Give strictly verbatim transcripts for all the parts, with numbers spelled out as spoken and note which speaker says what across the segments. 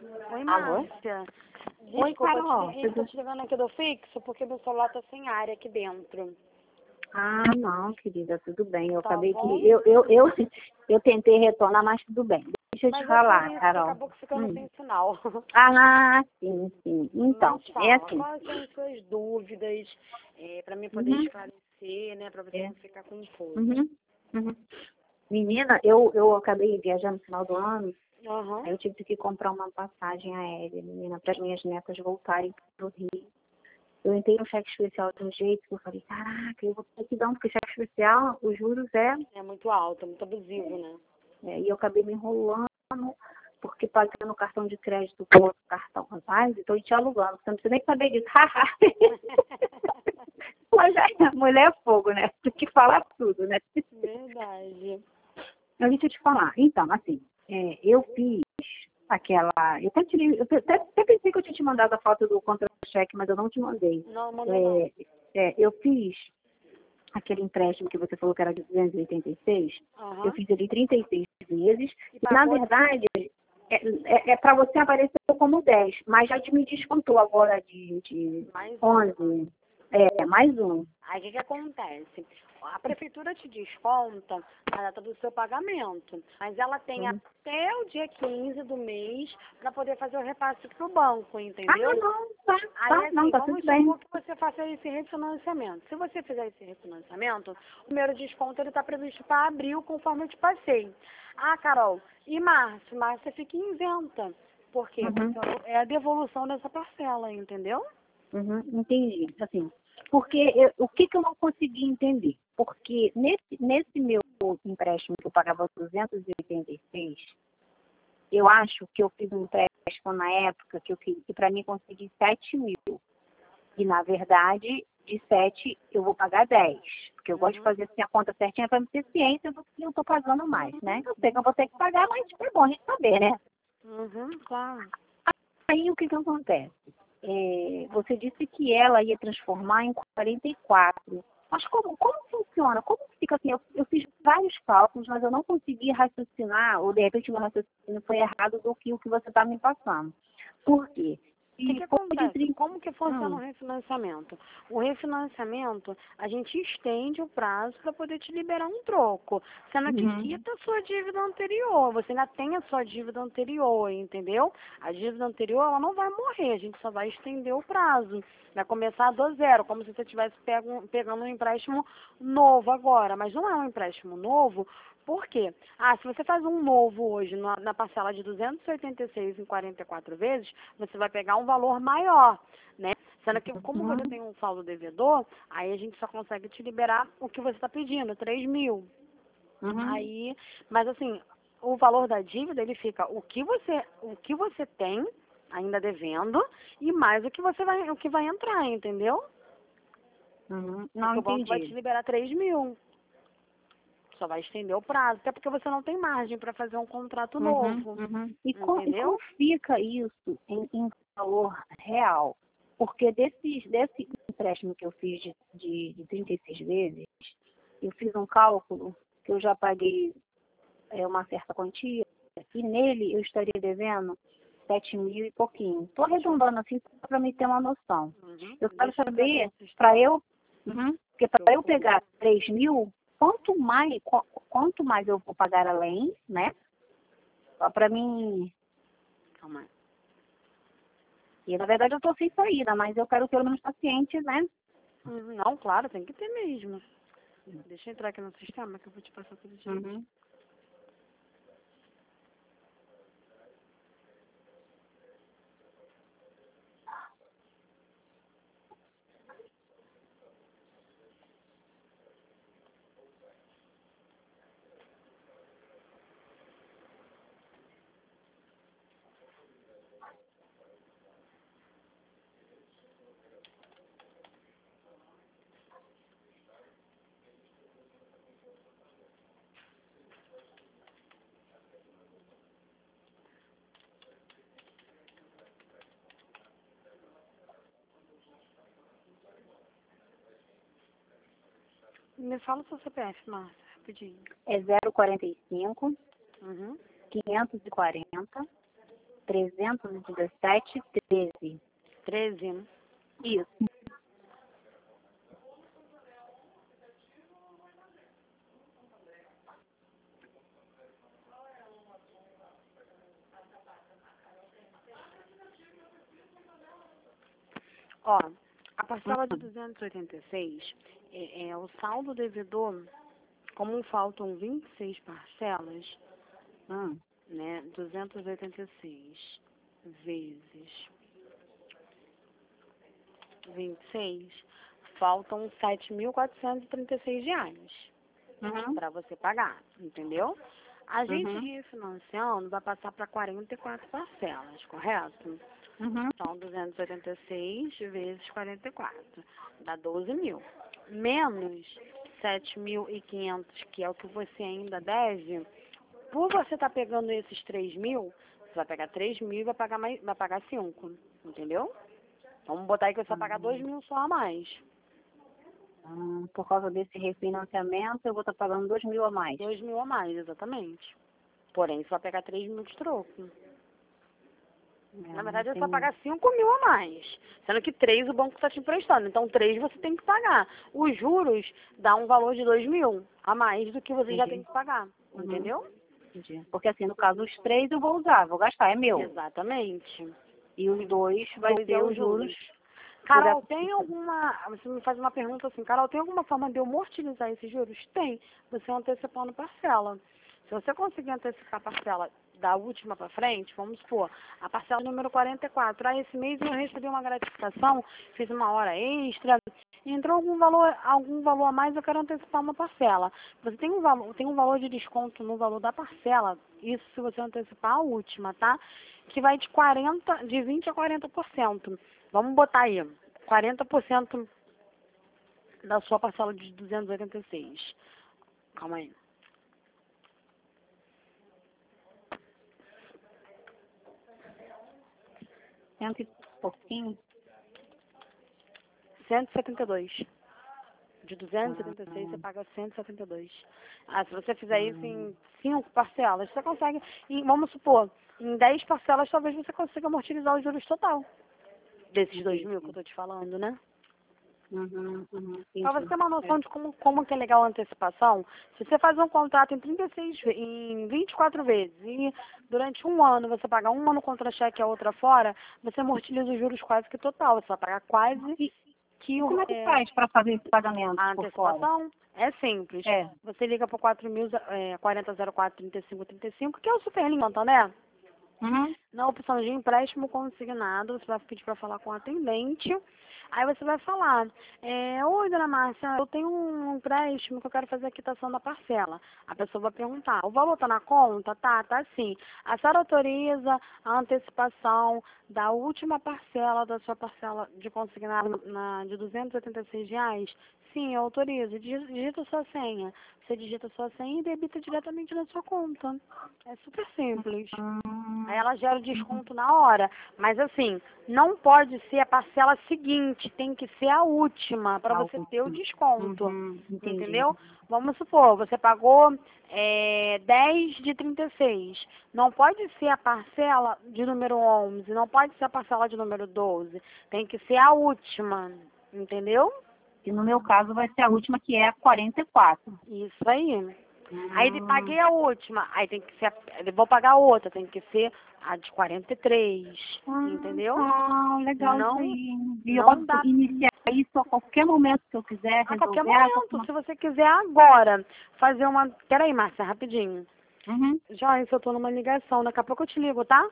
Speaker 1: Oi,
Speaker 2: Alô?
Speaker 1: Márcia.
Speaker 2: Oi,
Speaker 1: Desculpa,
Speaker 2: Carol.
Speaker 1: eu tô te ligando aqui do fixo porque meu celular tá sem área aqui dentro.
Speaker 2: Ah, não, querida, tudo bem. Eu
Speaker 1: Tá
Speaker 2: acabei
Speaker 1: bom?
Speaker 2: que. Eu, eu, eu, eu tentei retornar, mas tudo bem. Deixa eu te
Speaker 1: Mas é por
Speaker 2: falar,
Speaker 1: isso que
Speaker 2: Carol.
Speaker 1: acabou ficando
Speaker 2: Hum.
Speaker 1: sem sinal.
Speaker 2: Ah, sim, sim. Então,
Speaker 1: Mas
Speaker 2: é
Speaker 1: fala,
Speaker 2: assim.
Speaker 1: quais são as suas dúvidas é, para mim poder
Speaker 2: Uhum,
Speaker 1: esclarecer, né? Para você
Speaker 2: é.
Speaker 1: não ficar confusa.
Speaker 2: Uhum, uhum. Menina, eu, eu acabei viajando no final do ano,
Speaker 1: Aham.
Speaker 2: aí eu tive que comprar uma passagem aérea, menina, para as minhas netas voltarem para o Rio. Eu entrei no cheque especial de um jeito que eu falei, caraca, eu vou ter que dar um, porque cheque especial, os juros é,
Speaker 1: É muito alto, é muito abusivo, né?
Speaker 2: é, e eu acabei me enrolando, porque pagando o cartão de crédito com outro cartão, rapaz, estou te alugando, você não precisa nem saber disso, haha. Mas a mulher é fogo, né? Tem que falar tudo, né?
Speaker 1: Verdade.
Speaker 2: Mas deixa eu te falar, então, assim, é, eu fiz aquela, eu até, tirei, eu até, até pensei que eu tinha te mandado a foto do contra-cheque, mas eu não te mandei.
Speaker 1: Não, mandou não.
Speaker 2: É, é, eu fiz aquele empréstimo que você falou que era de duzentos e oitenta e seis, eu
Speaker 1: Aham.
Speaker 2: fiz ele trinta e seis vezes,
Speaker 1: E
Speaker 2: e na
Speaker 1: pagou?
Speaker 2: verdade é, é, é para você aparecer como dez, mas já me descontou agora de, de
Speaker 1: Mais um.
Speaker 2: onze, é, mais um.
Speaker 1: Aí o que, que acontece? A prefeitura te desconta a data do seu pagamento, mas ela tem
Speaker 2: Uhum.
Speaker 1: até o dia quinze do mês para poder fazer o repasse para o banco,
Speaker 2: Ah,
Speaker 1: entendeu?
Speaker 2: não, tá,
Speaker 1: Aí
Speaker 2: tá, não,
Speaker 1: assim,
Speaker 2: tá tudo
Speaker 1: vamos
Speaker 2: bem.
Speaker 1: supor que você faça esse refinanciamento. Se você fizer esse refinanciamento, o primeiro desconto ele está previsto para abril, conforme eu te passei. Ah, Carol, e março? Março você fica isenta. Por quê?
Speaker 2: Uhum.
Speaker 1: Porque é a devolução dessa parcela, entendeu?
Speaker 2: Uhum, entendi. Assim, porque eu- o que, que eu não consegui entender? Porque nesse, nesse meu empréstimo que eu pagava duzentos e oitenta e seis, eu acho que eu fiz um empréstimo na época que eu fiz, que para mim consegui sete mil. E na verdade, de sete eu vou pagar dez. Porque eu gosto de
Speaker 1: Uhum.
Speaker 2: fazer assim a conta certinha para me ter ciência do que eu estou pagando mais, né?
Speaker 1: Uhum.
Speaker 2: Eu sei que eu vou ter que pagar, mas tipo, é bom a gente saber, né?
Speaker 1: Uhum, claro.
Speaker 2: Aí o que, que acontece? É, você disse que ela ia transformar em quarenta e quatro. Mas como, como funciona? Como fica assim? Eu, eu fiz vários cálculos, mas eu não consegui raciocinar, ou de repente o meu raciocínio foi errado do que o que você está me passando. Por quê?
Speaker 1: O que,
Speaker 2: Se
Speaker 1: que
Speaker 2: for de
Speaker 1: acontece?
Speaker 2: trinta.
Speaker 1: Como que funciona o
Speaker 2: Hum,
Speaker 1: refinanciamento? O refinanciamento, a gente estende o prazo para poder te liberar um troco, sendo que
Speaker 2: uhum,
Speaker 1: quita a sua dívida anterior. Você ainda tem a sua dívida anterior, entendeu? A dívida anterior, ela não vai morrer, a gente só vai estender o prazo. Vai começar do zero, como se você estivesse pego- pegando um empréstimo novo agora. Mas não é um empréstimo novo, por quê? Ah, se você faz um novo hoje na, na parcela de duzentos e oitenta e seis em quarenta e quatro vezes, você vai pegar um valor maior, né? Sendo que, como você
Speaker 2: uhum,
Speaker 1: tem um saldo devedor, aí a gente só consegue te liberar o que você está pedindo, três mil.
Speaker 2: uhum,
Speaker 1: Aí, mas assim, o valor da dívida, ele fica o que você, o que você tem ainda devendo e mais o que você vai, o que vai entrar, entendeu?
Speaker 2: uhum. Não
Speaker 1: Porque o banco vai te
Speaker 2: entendi.
Speaker 1: liberar três mil. Só vai estender o prazo, até porque você não tem margem para fazer um contrato
Speaker 2: Uhum,
Speaker 1: novo,
Speaker 2: uhum. E, co- e como
Speaker 1: entendeu?
Speaker 2: fica isso em, em valor real? Porque desses, desse empréstimo que eu fiz de, de, de trinta e seis vezes, eu fiz um cálculo que eu já paguei é, uma certa quantia, e nele eu estaria devendo sete mil e pouquinho. Estou arredondando assim para me ter uma noção.
Speaker 1: Uhum.
Speaker 2: Eu quero
Speaker 1: Deixa eu entrar aqui
Speaker 2: saber,
Speaker 1: no
Speaker 2: para
Speaker 1: sistema.
Speaker 2: eu, uhum, porque
Speaker 1: Pra eu
Speaker 2: para eu
Speaker 1: poder.
Speaker 2: pegar três mil, quanto mais, qu- quanto mais eu vou pagar além, né? Só para mim.
Speaker 1: Calma aí.
Speaker 2: E na verdade eu estou sem saída, mas eu quero pelo menos paciente, né?
Speaker 1: Uhum. Não, claro, tem que ter mesmo. Deixa eu entrar aqui no sistema que eu vou te passar tudo direitinho.
Speaker 2: Uhum.
Speaker 1: Me fala o seu C P F, Márcia, rapidinho.
Speaker 2: É zero quarenta e cinco,
Speaker 1: Uhum.
Speaker 2: quinhentos e quarenta, trezentos e dezessete, treze.
Speaker 1: treze, né?
Speaker 2: Isso.
Speaker 1: Ó, a parcela de duzentos e oitenta e seis, é, é o saldo devedor, como faltam vinte e seis parcelas,
Speaker 2: Hum.
Speaker 1: né, duzentos e oitenta e seis vezes vinte e seis, faltam sete mil quatrocentos e trinta e seis reais
Speaker 2: Uhum.
Speaker 1: para você pagar, entendeu? A gente
Speaker 2: Uhum.
Speaker 1: refinanciando vai passar para quarenta e quatro parcelas, correto?
Speaker 2: Uhum.
Speaker 1: São duzentos e oitenta e seis vezes quarenta e quatro, dá doze mil. Menos sete mil e quinhentos, que é o que você ainda deve. Por você estar pegando esses três mil, você vai pegar três mil e vai pagar, mais, vai pagar cinco, entendeu? Vamos botar aí que você vai pagar dois mil só a mais.
Speaker 2: Hum, por causa desse refinanciamento, eu vou estar pagando dois mil a mais.
Speaker 1: Dois mil a mais, exatamente. Porém, você vai pegar três mil de troco.
Speaker 2: É,
Speaker 1: Na verdade,
Speaker 2: não
Speaker 1: você vai
Speaker 2: tem-
Speaker 1: pagar cinco mil a mais. Sendo que três o banco está te emprestando. Então, três você tem que pagar. Os juros dá um valor de dois mil a mais do que você já tem
Speaker 2: Entendi.
Speaker 1: que pagar.
Speaker 2: Uhum.
Speaker 1: Entendeu?
Speaker 2: Entendi. Porque assim, no caso, os três eu vou usar, vou gastar, é meu.
Speaker 1: Exatamente.
Speaker 2: E os dois vai
Speaker 1: Dois
Speaker 2: ser
Speaker 1: é
Speaker 2: os
Speaker 1: os
Speaker 2: juros.
Speaker 1: juros.
Speaker 2: por
Speaker 1: Carol,
Speaker 2: essa-
Speaker 1: tem alguma... Você me faz uma pergunta assim. Carol, tem alguma forma de eu amortizar esses juros? Tem. Você antecipando parcela. Se você conseguir antecipar a parcela da última para frente, vamos supor, a parcela número quarenta e quatro. Ah, esse mês eu recebi uma gratificação, fiz uma hora extra, entrou algum valor, algum valor a mais, eu quero antecipar uma parcela. Você tem um valor, tem um valor de desconto no valor da parcela, isso se você antecipar a última, tá? Que vai de quarenta, de vinte a quarenta por cento. Vamos botar aí, quarenta por cento da sua parcela de duzentos e oitenta e seis. Calma aí.
Speaker 2: Cento e pouquinho.
Speaker 1: cento e setenta e dois. De duzentos e
Speaker 2: Ah,
Speaker 1: setenta e seis você paga cento e setenta e dois. Ah, se você fizer isso em cinco parcelas, você consegue, em, vamos supor, em dez parcelas talvez você consiga amortizar os juros total desses dois mil que eu tô te falando, né?
Speaker 2: Uhum, uhum,
Speaker 1: Para você
Speaker 2: entendi.
Speaker 1: ter uma noção de como, como que é legal a antecipação, se você faz um contrato em trinta e seis, ve- em vinte e quatro vezes e durante um ano você paga um ano contra-cheque e a outra fora, você amortiza os juros quase que total. Você vai pagar quase
Speaker 2: E,
Speaker 1: que
Speaker 2: e
Speaker 1: o,
Speaker 2: como é que
Speaker 1: é,
Speaker 2: faz para fazer esse pagamento
Speaker 1: a
Speaker 2: por fora?
Speaker 1: antecipação é simples.
Speaker 2: É.
Speaker 1: Você liga para quatro mil, é, quarenta zero quatro, trinta e cinco trinta e cinco, que é o Superlink, né?
Speaker 2: Uhum.
Speaker 1: Na opção de empréstimo consignado, você vai pedir para falar com o atendente. Aí você vai falar, é, oi, dona Márcia, eu tenho um empréstimo que eu quero fazer a quitação da parcela. A pessoa vai perguntar, o valor está na conta? Tá, tá sim. A senhora autoriza a antecipação da última parcela da sua parcela de consignado na, de duzentos e oitenta e seis reais? Sim, eu autorizo. Digi- Digita sua senha. Você digita sua senha e debita diretamente na sua conta. É super simples. Aí ela gera o desconto na hora. Mas assim, não pode ser a parcela seguinte, tem que ser a última para
Speaker 2: Ah,
Speaker 1: você ter o desconto.
Speaker 2: uhum, entendi.
Speaker 1: Entendeu? Vamos supor, você pagou é, dez de trinta e seis. Não pode ser a parcela de número onze, não pode ser a parcela de número doze. Tem que ser a última. Entendeu?
Speaker 2: E no meu caso vai ser a última, que é a quarenta e quatro.
Speaker 1: Isso aí. Aí ele
Speaker 2: Hum,
Speaker 1: paguei a última, aí tem que ser, a, ele vou pagar outra, tem que ser a de quarenta e três, entendeu?
Speaker 2: ah, legal isso
Speaker 1: Não,
Speaker 2: aí. E eu
Speaker 1: não
Speaker 2: posso
Speaker 1: dá
Speaker 2: iniciar isso a qualquer momento que eu quiser
Speaker 1: a qualquer
Speaker 2: resolver. Ah, tô com
Speaker 1: momento.
Speaker 2: uma-
Speaker 1: Se você quiser agora fazer uma... Peraí, Márcia, rapidinho.
Speaker 2: Uhum.
Speaker 1: Joyce, eu tô numa ligação, daqui a pouco eu te ligo, tá?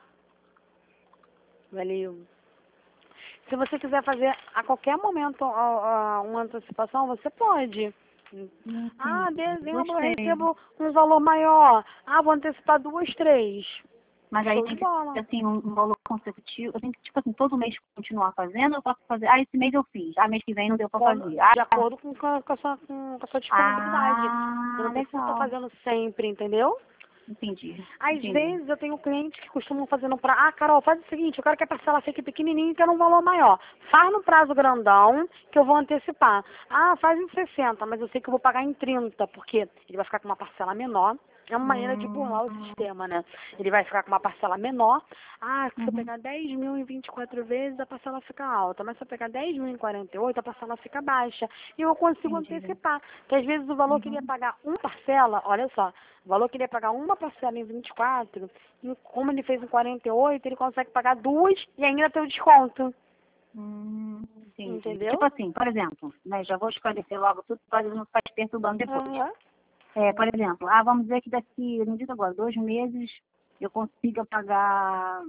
Speaker 1: Valeu. Se você quiser fazer a qualquer momento ó, ó, uma antecipação, você pode. Ah,
Speaker 2: Entendi.
Speaker 1: dezembro eu
Speaker 2: Gostei.
Speaker 1: recebo um valor maior. Ah, vou antecipar duas, três.
Speaker 2: Mas aí
Speaker 1: Show
Speaker 2: tem
Speaker 1: de
Speaker 2: que
Speaker 1: bola.
Speaker 2: ser assim, um, um valor consecutivo. Eu tenho que, tipo assim, todo mês continuar fazendo, eu posso fazer. Ah, esse mês eu fiz. Ah, mês que vem não deu pra
Speaker 1: Quando-
Speaker 2: fazer. Ah,
Speaker 1: de acordo com, com, a, com a sua, com a sua disponibilidade. Você
Speaker 2: ah
Speaker 1: não precisa estar
Speaker 2: legal.
Speaker 1: fazendo sempre, entendeu?
Speaker 2: Entendi.
Speaker 1: Às
Speaker 2: Entendi.
Speaker 1: vezes eu tenho clientes que costumam fazer no prazo. Ah, Carol, faz o seguinte, eu quero que a parcela fique pequenininha e quero um valor maior. Faz no prazo grandão que eu vou antecipar. Ah, faz em sessenta, mas eu sei que eu vou pagar em trinta, porque ele vai ficar com uma parcela menor. É uma maneira de burlar o sistema, né? Ele vai ficar com uma parcela menor. Ah, se eu
Speaker 2: Uhum.
Speaker 1: pegar dez mil em vinte e quatro vezes, a parcela fica alta. Mas se eu pegar dez mil em quarenta e oito, a parcela fica baixa. E eu consigo
Speaker 2: Entendi.
Speaker 1: antecipar. Porque às vezes o valor
Speaker 2: Uhum.
Speaker 1: que ele ia pagar uma parcela, olha só, o valor que ele ia pagar uma parcela em vinte e quatro, e como ele fez em quarenta e oito, ele consegue pagar duas e ainda ter o desconto.
Speaker 2: Hum, entendi.
Speaker 1: Entendeu?
Speaker 2: Tipo assim, por exemplo, né, já vou esclarecer logo tudo para não ficar te perturbando depois.
Speaker 1: Aham.
Speaker 2: É, por exemplo, ah, vamos dizer que daqui, não digo agora, dois meses eu consiga pagar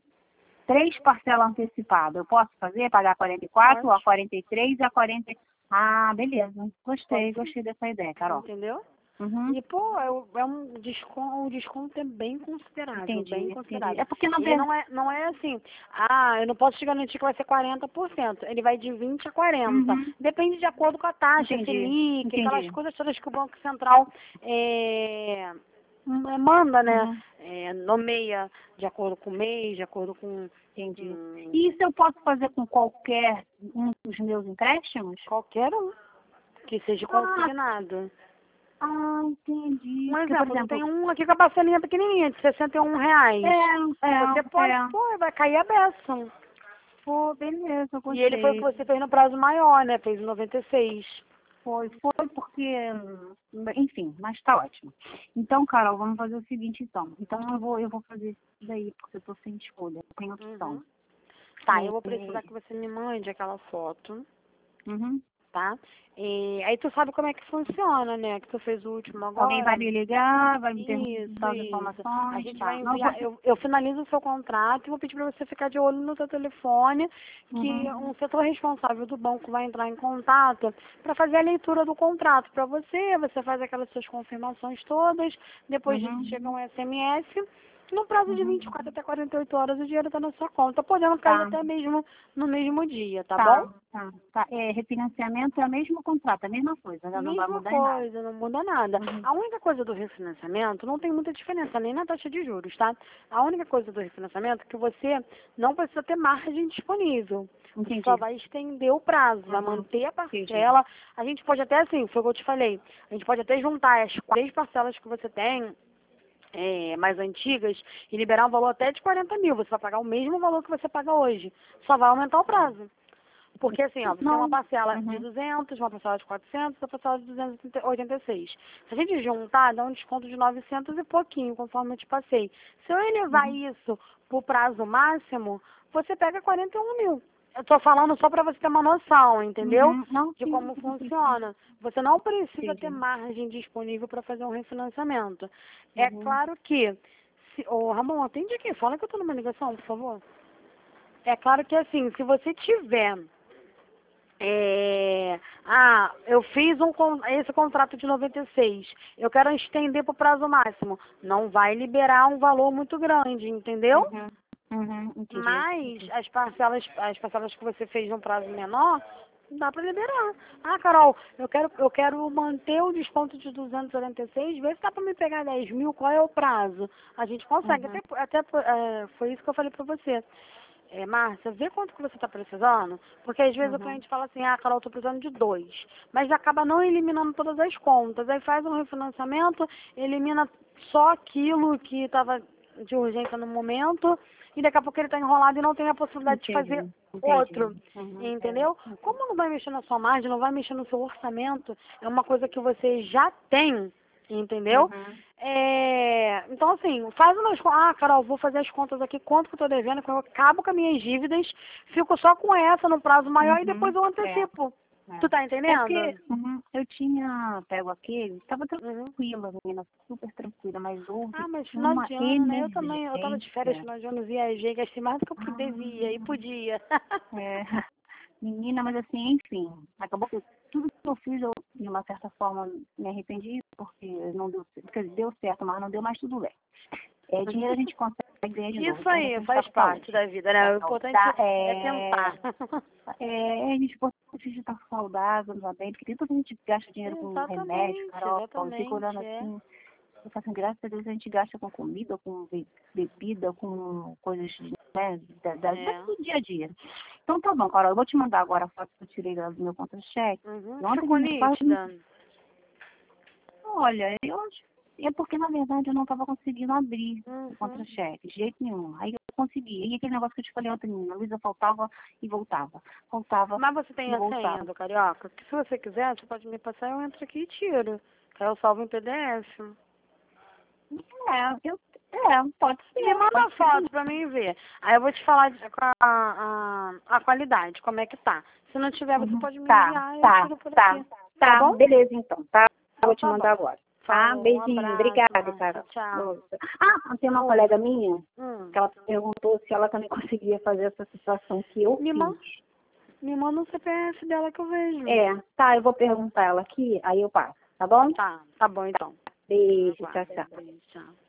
Speaker 2: três parcelas antecipadas. Eu posso fazer? Pagar a quarenta e quatro,
Speaker 1: Pode.
Speaker 2: a quarenta e três e a quarenta. Ah, beleza. Gostei,
Speaker 1: Pode.
Speaker 2: gostei dessa ideia, Carol.
Speaker 1: Entendeu?
Speaker 2: Uhum.
Speaker 1: E, pô, é, o- é um desconto, o desconto é bem considerável,
Speaker 2: Entendi,
Speaker 1: bem
Speaker 2: entendi.
Speaker 1: considerável.
Speaker 2: É porque na
Speaker 1: Ele
Speaker 2: verdade.
Speaker 1: não é, não é assim, ah, eu não posso te garantir que vai ser quarenta por cento. Ele vai de vinte a quarenta.
Speaker 2: Uhum.
Speaker 1: Depende de acordo com a taxa,
Speaker 2: Entendi,
Speaker 1: Selic, aquelas
Speaker 2: entendi.
Speaker 1: coisas todas que o Banco Central é, m- manda, né?
Speaker 2: Uhum.
Speaker 1: É, nomeia de acordo com o mês, de acordo com
Speaker 2: Entendi.
Speaker 1: hum,
Speaker 2: E isso eu posso fazer com qualquer um dos meus empréstimos?
Speaker 1: qualquer um que seja
Speaker 2: Ah,
Speaker 1: consignado.
Speaker 2: ah, entendi.
Speaker 1: Um
Speaker 2: Porque, por
Speaker 1: exemplo, eu tenho
Speaker 2: exemplo,
Speaker 1: um aqui com a parcelinha pequenininha, de sessenta e um reais.
Speaker 2: é,
Speaker 1: Você
Speaker 2: é,
Speaker 1: pode,
Speaker 2: é.
Speaker 1: pô, vai cair a beça.
Speaker 2: Pô, beleza, eu
Speaker 1: E ele foi o que
Speaker 2: gostei.
Speaker 1: você fez no prazo maior, né? Fez em noventa e seis.
Speaker 2: Foi, foi porque, hum, enfim, mas tá ótimo. Então, Carol, vamos fazer o seguinte, então. Então, eu vou, eu vou fazer isso daí, porque eu tô sem escolha, eu tenho opção.
Speaker 1: Uhum. Tá, eu vou
Speaker 2: É,
Speaker 1: precisar que você me mande aquela foto,
Speaker 2: uhum.
Speaker 1: tá? E aí tu sabe como é que funciona, né? Que tu fez o último
Speaker 2: Alguém vai
Speaker 1: agora.
Speaker 2: me ligar, vai me
Speaker 1: Isso,
Speaker 2: perguntar as
Speaker 1: isso. A
Speaker 2: informações,
Speaker 1: gente vai
Speaker 2: tá. Não, eu vou...
Speaker 1: enviar, eu, eu finalizo o seu contrato e vou pedir para você ficar de olho no seu telefone, que
Speaker 2: Uhum,
Speaker 1: um setor responsável do banco vai entrar em contato para fazer a leitura do contrato para você, você faz aquelas suas confirmações todas, depois
Speaker 2: uhum,
Speaker 1: chega um S M S, no prazo de
Speaker 2: uhum.
Speaker 1: vinte e quatro até quarenta e oito horas o dinheiro está na sua conta, podendo cair
Speaker 2: Tá,
Speaker 1: até mesmo no mesmo dia, tá bom?
Speaker 2: tá, tá, tá. É, refinanciamento é o mesmo contrato, é a mesma coisa, né? Não vai
Speaker 1: Mesma
Speaker 2: mudar em nada.
Speaker 1: coisa, não muda nada.
Speaker 2: Uhum.
Speaker 1: A única coisa do refinanciamento não tem muita diferença, nem na taxa de juros, tá? A única coisa do refinanciamento é que você não precisa ter margem disponível. Você só
Speaker 2: Entendi.
Speaker 1: vai estender o prazo, vai
Speaker 2: Uhum.
Speaker 1: manter a
Speaker 2: Entendi.
Speaker 1: parcela. A gente pode até, assim, foi o que eu te falei, a gente pode até juntar as três parcelas que você tem, é, mais antigas, e liberar um valor até de quarenta mil. Você vai pagar o mesmo valor que você paga hoje. Só vai aumentar o prazo. Porque assim, ó, você tem uma
Speaker 2: Não.
Speaker 1: parcela de
Speaker 2: Uhum.
Speaker 1: duzentos, uma parcela de quatrocentos, uma parcela de duzentos e oitenta e seis. Se a gente juntar, dá um desconto de novecentos e pouquinho, conforme eu te passei. Se eu elevar
Speaker 2: Uhum.
Speaker 1: isso pro prazo máximo, você pega quarenta e um mil. Eu tô falando só para você ter uma noção, entendeu?
Speaker 2: Uhum. Não,
Speaker 1: De
Speaker 2: sim,
Speaker 1: como
Speaker 2: sim, sim, sim.
Speaker 1: funciona. Você não precisa ter
Speaker 2: Entendi.
Speaker 1: margem disponível para fazer um refinanciamento. É
Speaker 2: Uhum.
Speaker 1: claro que... Se, ô, Ramon, atende aqui. Fala que eu tô numa ligação, por favor. É claro que assim, se você tiver... É, ah, eu fiz um, con- esse contrato de noventa e seis. Eu quero estender para o prazo máximo. Não vai liberar um valor muito grande, entendeu?
Speaker 2: Uhum. Uhum. Entendi.
Speaker 1: Mas
Speaker 2: Entendi.
Speaker 1: as parcelas, as parcelas que você fez num prazo menor, dá para liberar. Ah, Carol, eu quero, eu quero manter o desconto de duzentos e quarenta e seis, vê se dá para me pegar dez mil, qual é o prazo? A gente consegue,
Speaker 2: Uhum.
Speaker 1: até, até é, foi isso que eu falei para você. É, Márcia, vê quanto que você está precisando, porque às vezes o
Speaker 2: Uhum.
Speaker 1: cliente fala assim, ah, Carol, estou precisando de dois, mas acaba não eliminando todas as contas, aí faz um refinanciamento, elimina só aquilo que estava de urgência no momento, e daqui a pouco ele está enrolado e não tem a possibilidade de fazer
Speaker 2: Entendi. Entendi.
Speaker 1: outro,
Speaker 2: Uhum.
Speaker 1: entendeu? Como não vai mexer na sua margem, não vai mexer no seu orçamento, é uma coisa que você já tem, entendeu?
Speaker 2: Uhum.
Speaker 1: É, então, assim, faz umas contas. Ah, Carol, vou fazer as contas aqui, quanto que eu tô devendo, que eu acabo com as minhas dívidas, fico só com essa no prazo maior e depois
Speaker 2: Uhum.
Speaker 1: eu
Speaker 2: É.
Speaker 1: antecipo.
Speaker 2: É,
Speaker 1: Tu tá
Speaker 2: é porque
Speaker 1: entendendo?
Speaker 2: uhum, eu tinha pego aquele, estava
Speaker 1: Uhum.
Speaker 2: tranquila, menina, super tranquila, mas houve
Speaker 1: Ah, mas final
Speaker 2: uma
Speaker 1: de ano, né? Eu também, eu tava de férias
Speaker 2: emergência.
Speaker 1: final de ano, viajei, gastei mais do que eu devia e
Speaker 2: Ah,
Speaker 1: podia.
Speaker 2: é, menina, mas assim, enfim, acabou que tudo que eu fiz, eu, de uma certa forma, me arrependi, porque não deu, porque deu certo, mas não deu mais tudo bem. É, dinheiro a gente consegue ganhar de novo,
Speaker 1: Isso
Speaker 2: então a
Speaker 1: aí,
Speaker 2: gente tá
Speaker 1: faz
Speaker 2: com
Speaker 1: parte
Speaker 2: saúde.
Speaker 1: da vida, né?
Speaker 2: Tá,
Speaker 1: O
Speaker 2: saúde.
Speaker 1: importante
Speaker 2: Tá,
Speaker 1: é
Speaker 2: é,
Speaker 1: tentar.
Speaker 2: é, a gente pode a gente estar saudável, não bem, porque tanto a gente gasta dinheiro com remédio,
Speaker 1: Exatamente,
Speaker 2: Carol, eu fico olhando
Speaker 1: exatamente, é.
Speaker 2: assim, eu falo assim, graças a Deus a gente gasta com comida, com be- bebida, com coisas, né, da, da, da-
Speaker 1: É.
Speaker 2: do dia a dia. Então tá bom, Carol, eu vou te mandar agora a foto que eu tirei do meu conta-cheque.
Speaker 1: Uhum.
Speaker 2: E ontem a
Speaker 1: Ficou
Speaker 2: gente quase,
Speaker 1: nítida?
Speaker 2: olha, eu acho, É porque, na verdade, eu não estava conseguindo abrir
Speaker 1: Uhum.
Speaker 2: o contra-cheque, de jeito nenhum. Aí eu consegui. E aquele negócio que eu te falei ontem, a Luísa faltava e voltava. Voltava
Speaker 1: Mas você tem
Speaker 2: e
Speaker 1: a senha
Speaker 2: voltava.
Speaker 1: do Carioca? Que se você quiser, você pode me passar, eu entro aqui e tiro. Aí eu salvo em P D F.
Speaker 2: É, eu, é, pode ser.
Speaker 1: Me manda
Speaker 2: pode
Speaker 1: a foto pra mim ver. Aí eu vou te falar de- com a, a, a qualidade, como é que tá. Se não tiver, você
Speaker 2: Uhum.
Speaker 1: pode me
Speaker 2: Tá,
Speaker 1: enviar e eu
Speaker 2: tá,
Speaker 1: tiro por
Speaker 2: tá.
Speaker 1: aqui. Tá
Speaker 2: Tá,
Speaker 1: bom?
Speaker 2: beleza então, tá? Eu vou
Speaker 1: Então
Speaker 2: te
Speaker 1: tá
Speaker 2: mandar
Speaker 1: bom.
Speaker 2: agora. Tá?
Speaker 1: Falou, um
Speaker 2: Beijinho.
Speaker 1: abraço.
Speaker 2: Obrigada, cara.
Speaker 1: Tchau, tchau.
Speaker 2: Ah, tem uma colega minha
Speaker 1: Hum.
Speaker 2: que ela perguntou se ela também conseguia fazer essa situação que eu
Speaker 1: Me, man,
Speaker 2: fiz.
Speaker 1: me manda o C P F dela que eu vejo.
Speaker 2: É, tá, eu vou perguntar ela aqui, aí eu passo, tá bom?
Speaker 1: Tá, tá bom então.
Speaker 2: Beijo, tchau,
Speaker 1: Aguarda.
Speaker 2: tchau.
Speaker 1: Beijo, tchau.